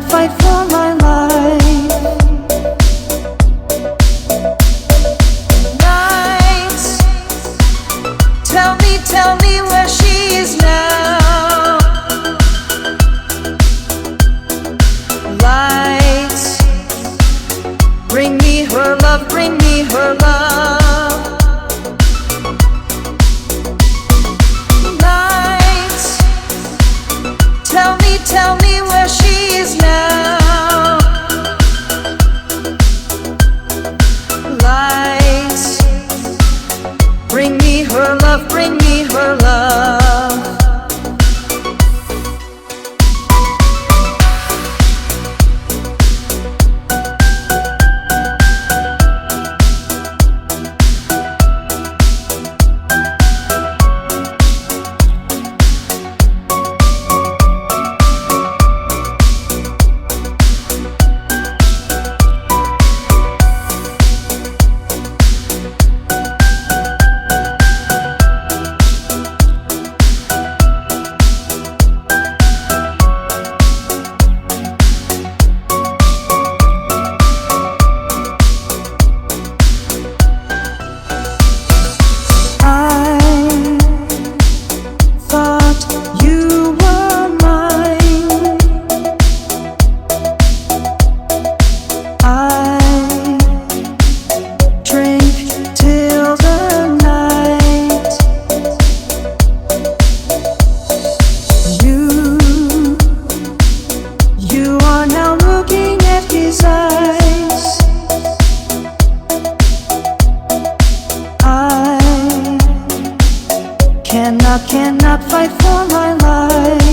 fight for my life. Nights, tell me where she is now. Lights, bring me her love, bring me her love. Lights, tell me where she is now. Lights, bring me her love, bring me her love. Cannot fight for my life.